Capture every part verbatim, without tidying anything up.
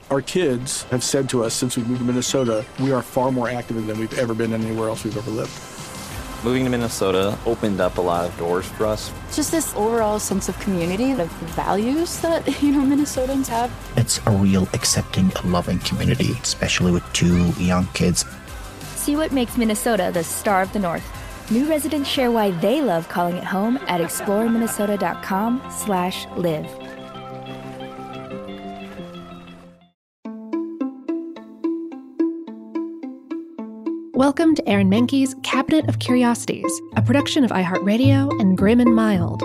Our kids have said to us since we moved to Minnesota, we are far more active than we've ever been anywhere else we've ever lived. Moving to Minnesota opened up a lot of doors for us. Just this overall sense of community, of values that, you know, Minnesotans have. It's a real accepting and loving community, especially with two young kids. See what makes Minnesota the star of the North. New residents share why they love calling it home at exploreminnesota.com slash live. Welcome to Aaron Mahnke's Cabinet of Curiosities, a production of iHeartRadio and Grim and Mild.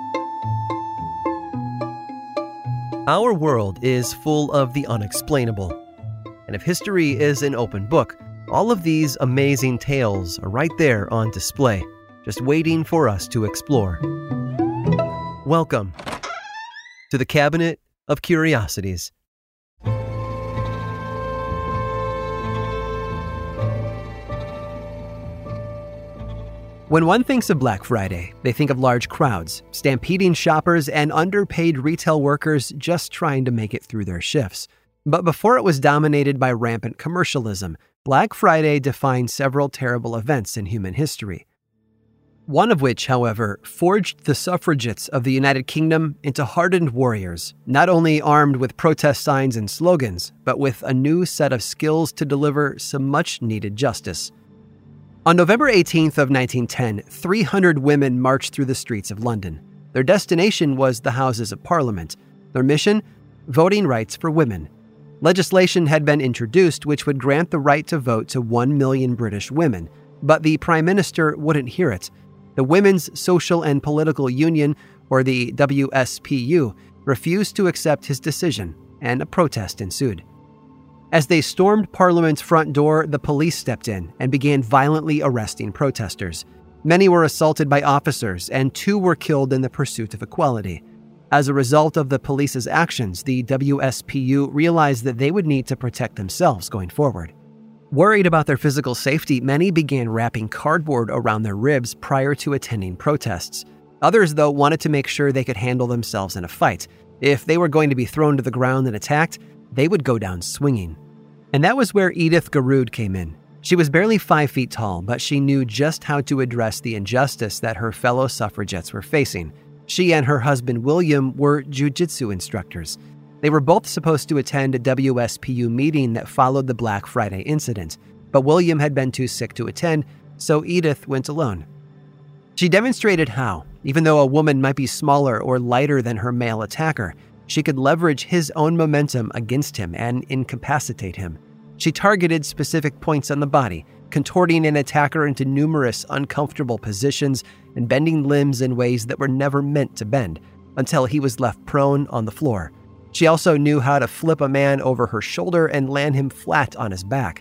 Our world is full of the unexplainable. And if history is an open book, all of these amazing tales are right there on display, just waiting for us to explore. Welcome to the Cabinet of Curiosities. When one thinks of Black Friday, they think of large crowds, stampeding shoppers, and underpaid retail workers just trying to make it through their shifts. But before it was dominated by rampant commercialism, Black Friday defined several terrible events in human history. One of which, however, forged the suffragettes of the United Kingdom into hardened warriors, not only armed with protest signs and slogans, but with a new set of skills to deliver some much-needed justice. On November eighteenth of nineteen ten, three hundred women marched through the streets of London. Their destination was the Houses of Parliament. Their mission? Voting rights for women. Legislation had been introduced which would grant the right to vote to one million British women, but the Prime Minister wouldn't hear it. The Women's Social and Political Union, or the W S P U, refused to accept his decision, and a protest ensued. As they stormed Parliament's front door, the police stepped in and began violently arresting protesters. Many were assaulted by officers, and two were killed in the pursuit of equality. As a result of the police's actions, the W S P U realized that they would need to protect themselves going forward. Worried about their physical safety, many began wrapping cardboard around their ribs prior to attending protests. Others, though, wanted to make sure they could handle themselves in a fight. If they were going to be thrown to the ground and attacked, they would go down swinging. And that was where Edith Garud came in. She was barely five feet tall, but she knew just how to address the injustice that her fellow suffragettes were facing. She and her husband William were jiu-jitsu instructors. They were both supposed to attend a W S P U meeting that followed the Black Friday incident, but William had been too sick to attend, so Edith went alone. She demonstrated how, even though a woman might be smaller or lighter than her male attacker, she could leverage his own momentum against him and incapacitate him. She targeted specific points on the body, contorting an attacker into numerous uncomfortable positions and bending limbs in ways that were never meant to bend, until he was left prone on the floor. She also knew how to flip a man over her shoulder and land him flat on his back.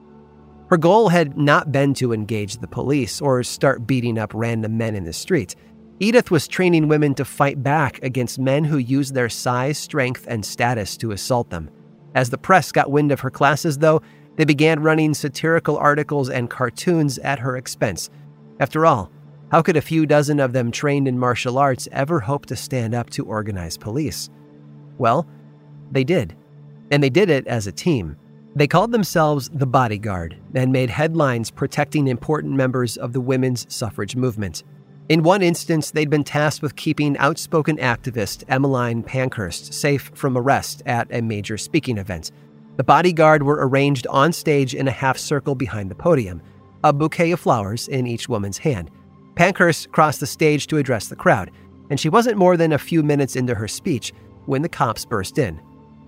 Her goal had not been to engage the police or start beating up random men in the street. Edith was training women to fight back against men who used their size, strength, and status to assault them. As the press got wind of her classes, though, they began running satirical articles and cartoons at her expense. After all, how could a few dozen of them trained in martial arts ever hope to stand up to organized police? Well, they did. And they did it as a team. They called themselves the Bodyguard and made headlines protecting important members of the women's suffrage movement. In one instance, they'd been tasked with keeping outspoken activist Emmeline Pankhurst safe from arrest at a major speaking event. The Bodyguard were arranged on stage in a half circle behind the podium, a bouquet of flowers in each woman's hand. Pankhurst crossed the stage to address the crowd, and she wasn't more than a few minutes into her speech when the cops burst in.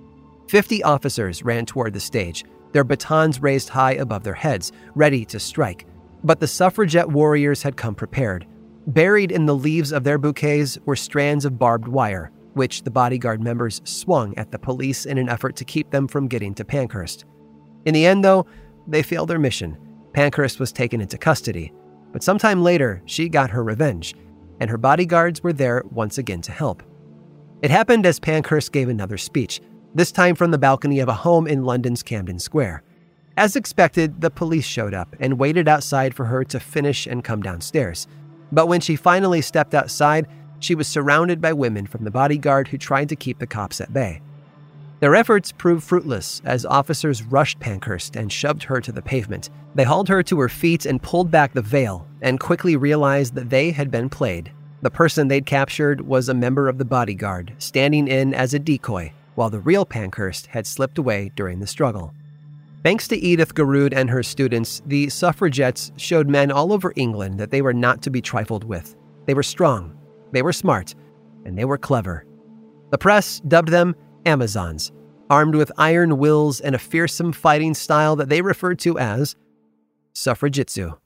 Fifty officers ran toward the stage, their batons raised high above their heads, ready to strike. But the suffragette warriors had come prepared. Buried in the leaves of their bouquets were strands of barbed wire, which the Bodyguard members swung at the police in an effort to keep them from getting to Pankhurst. In the end, though, they failed their mission. Pankhurst was taken into custody, but sometime later, she got her revenge, and her bodyguards were there once again to help. It happened as Pankhurst gave another speech, this time from the balcony of a home in London's Camden Square. As expected, the police showed up and waited outside for her to finish and come downstairs. But when she finally stepped outside, she was surrounded by women from the Bodyguard who tried to keep the cops at bay. Their efforts proved fruitless as officers rushed Pankhurst and shoved her to the pavement. They hauled her to her feet and pulled back the veil and quickly realized that they had been played. The person they'd captured was a member of the bodyguard, standing in as a decoy, while the real Pankhurst had slipped away during the struggle. Thanks to Edith Garud and her students, the suffragettes showed men all over England that they were not to be trifled with. They were strong, they were smart, and they were clever. The press dubbed them Amazons, armed with iron wills and a fearsome fighting style that they referred to as suffragitsu.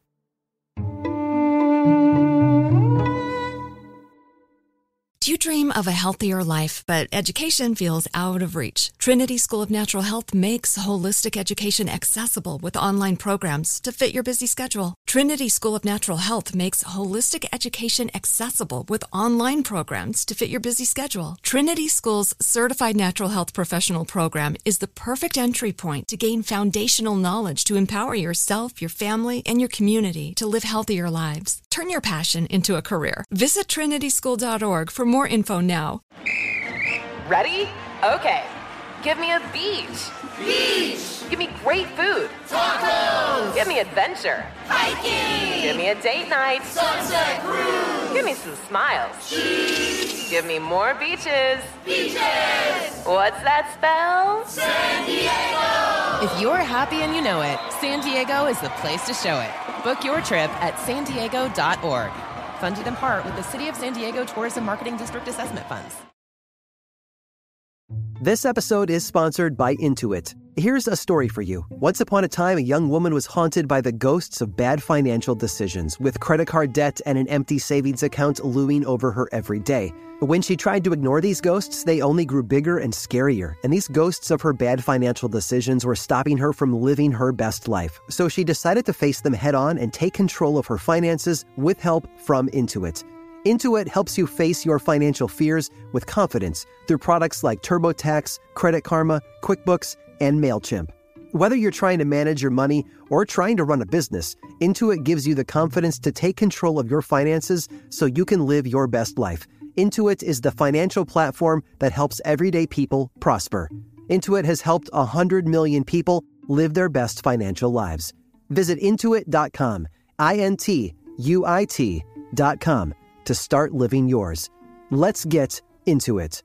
Do you dream of a healthier life, but education feels out of reach? Trinity School of Natural Health makes holistic education accessible with online programs to fit your busy schedule. Trinity School of Natural Health makes holistic education accessible with online programs to fit your busy schedule. Trinity School's Certified Natural Health Professional Program is the perfect entry point to gain foundational knowledge to empower yourself, your family, and your community to live healthier lives. Turn your passion into a career. Visit trinity school dot org for more info now. Ready? Okay. Give me a beach. Beach. Give me great food. Tacos. Give me adventure. Hiking. Give me a date night. Sunset cruise. Give me some smiles. Cheese. Give me more beaches. Beaches. What's that spell? San Diego. If you're happy and you know it, San Diego is the place to show it. Book your trip at san diego dot org. Funded in part with the City of San Diego Tourism Marketing District Assessment Funds. This episode is sponsored by Intuit. Here's a story for you. Once upon a time, a young woman was haunted by the ghosts of bad financial decisions, with credit card debt and an empty savings account looming over her every day. But when she tried to ignore these ghosts, they only grew bigger and scarier, and these ghosts of her bad financial decisions were stopping her from living her best life. So she decided to face them head on and take control of her finances with help from Intuit. Intuit helps you face your financial fears with confidence through products like TurboTax, Credit Karma, QuickBooks, and MailChimp. Whether you're trying to manage your money or trying to run a business, Intuit gives you the confidence to take control of your finances so you can live your best life. Intuit is the financial platform that helps everyday people prosper. Intuit has helped one hundred million people live their best financial lives. Visit intuit dot com, I N T U I T dot com, to start living yours. Let's get into it.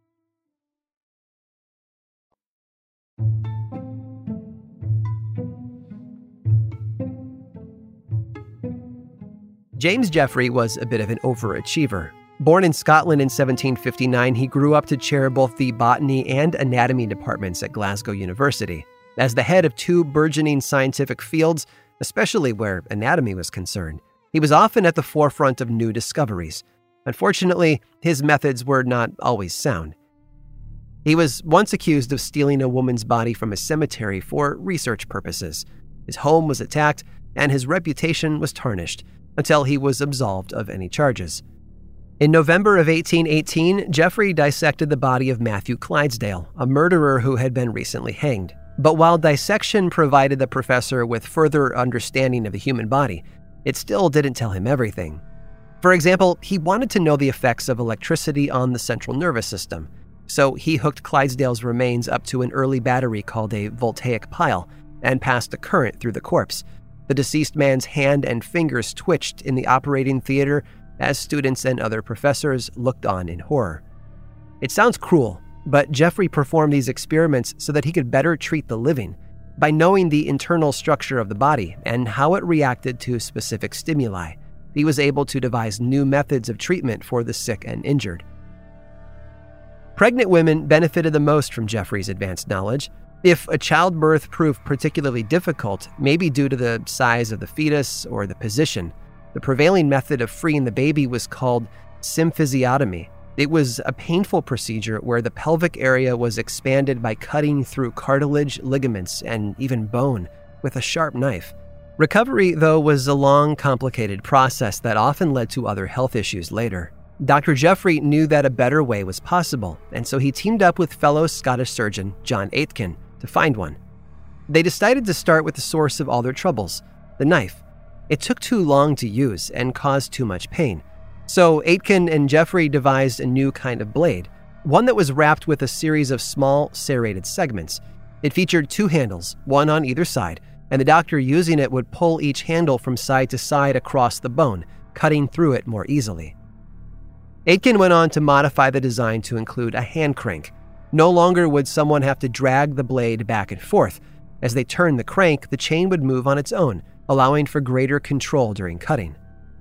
James Jeffrey was a bit of an overachiever. Born in Scotland in seventeen fifty-nine, he grew up to chair both the botany and anatomy departments at Glasgow University. As the head of two burgeoning scientific fields, especially where anatomy was concerned, he was often at the forefront of new discoveries. Unfortunately, his methods were not always sound. He was once accused of stealing a woman's body from a cemetery for research purposes. His home was attacked, and his reputation was tarnished until he was absolved of any charges. In November of eighteen eighteen, Jeffrey dissected the body of Matthew Clydesdale, a murderer who had been recently hanged. But while dissection provided the professor with further understanding of the human body, it still didn't tell him everything. For example, he wanted to know the effects of electricity on the central nervous system, so he hooked Clydesdale's remains up to an early battery called a voltaic pile and passed a current through the corpse. The deceased man's hand and fingers twitched in the operating theater as students and other professors looked on in horror. It sounds cruel, but Jeffrey performed these experiments so that he could better treat the living. By knowing the internal structure of the body and how it reacted to specific stimuli, he was able to devise new methods of treatment for the sick and injured. Pregnant women benefited the most from Jeffrey's advanced knowledge. If a childbirth proved particularly difficult, maybe due to the size of the fetus or the position, the prevailing method of freeing the baby was called symphysiotomy. It was a painful procedure where the pelvic area was expanded by cutting through cartilage, ligaments, and even bone with a sharp knife. Recovery, though, was a long, complicated process that often led to other health issues later. Doctor Jeffrey knew that a better way was possible, and so he teamed up with fellow Scottish surgeon John Aitken to find one. They decided to start with the source of all their troubles, the knife. It took too long to use and caused too much pain. So Aitken and Jeffrey devised a new kind of blade, one that was wrapped with a series of small serrated segments. It featured two handles, one on either side, and the doctor using it would pull each handle from side to side across the bone, cutting through it more easily. Aitken went on to modify the design to include a hand crank. No longer would someone have to drag the blade back and forth. As they turned the crank, the chain would move on its own, allowing for greater control during cutting.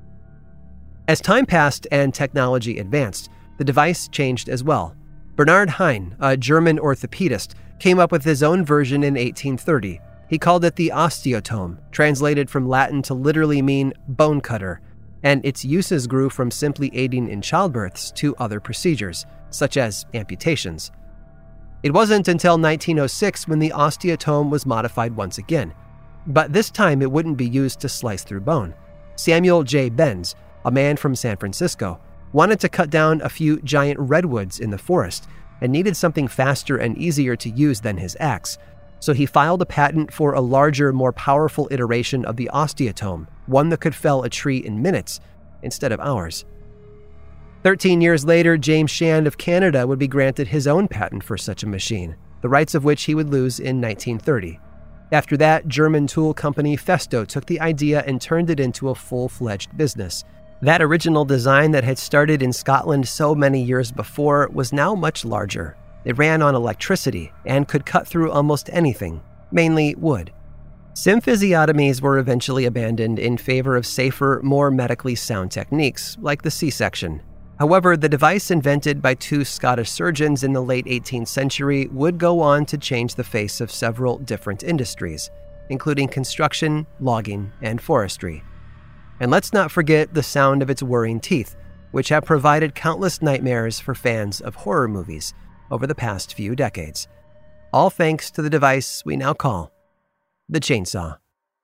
As time passed and technology advanced, the device changed as well. Bernhard Hein, a German orthopedist, came up with his own version in eighteen thirty. He called it the osteotome, translated from Latin to literally mean bone cutter, and its uses grew from simply aiding in childbirths to other procedures, such as amputations. It wasn't until nineteen oh six when the osteotome was modified once again, but this time it wouldn't be used to slice through bone. Samuel J. Benz, a man from San Francisco, wanted to cut down a few giant redwoods in the forest and needed something faster and easier to use than his axe, so he filed a patent for a larger, more powerful iteration of the osteotome, one that could fell a tree in minutes instead of hours. Thirteen years later, James Shand of Canada would be granted his own patent for such a machine, the rights of which he would lose in nineteen thirty. After that, German tool company Festo took the idea and turned it into a full-fledged business. That original design that had started in Scotland so many years before was now much larger. It ran on electricity and could cut through almost anything, mainly wood. Symphysiotomies were eventually abandoned in favor of safer, more medically sound techniques, like the C-section. However, the device invented by two Scottish surgeons in the late eighteenth century would go on to change the face of several different industries, including construction, logging, and forestry. And let's not forget the sound of its whirring teeth, which have provided countless nightmares for fans of horror movies over the past few decades. All thanks to the device we now call the chainsaw.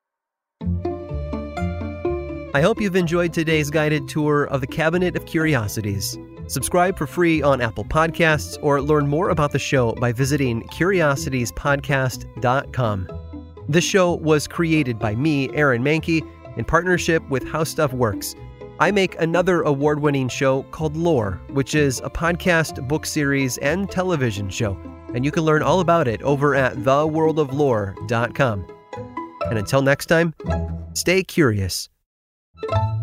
I hope you've enjoyed today's guided tour of the Cabinet of Curiosities. Subscribe for free on Apple Podcasts or learn more about the show by visiting curiosities podcast dot com. This show was created by me, Aaron Mahnke, in partnership with How Stuff Works. I make another award-winning show called Lore, which is a podcast, book series, and television show, and you can learn all about it over at the world of lore dot com. And until next time, stay curious.